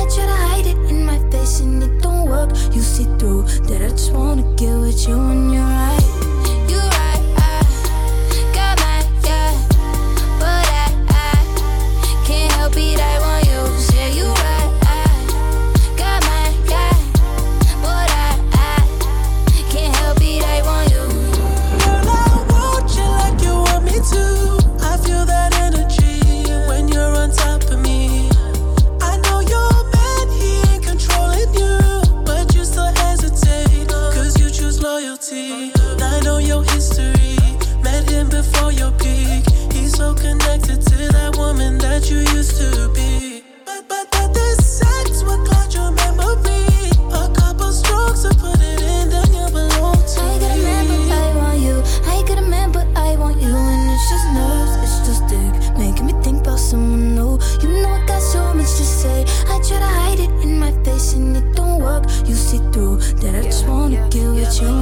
I try to hide it in my face and it don't work. You see through that I just wanna get with you and you're right. You're right, I got my, yeah, but I can't help it, I want you. Yeah, you right, I got my, yeah, but I can't help it, I want you. Girl, I want you like you want me to. I feel that energy when you're on top of me. I know your man, he ain't controlling you, but you still hesitate, cause you choose loyalty. I know your history, met him before your peak. He's so connected to that woman that you used to be. But this sex will cloud your memory. A couple strokes to put it in, then you belong to I got a man, me. but I want you. I got a man, but I want you. And it's just nerves, it's just dick, making me think about someone new. You know I got so much to say. I try to hide it in my face and it don't work. You see through that I just wanna get with you.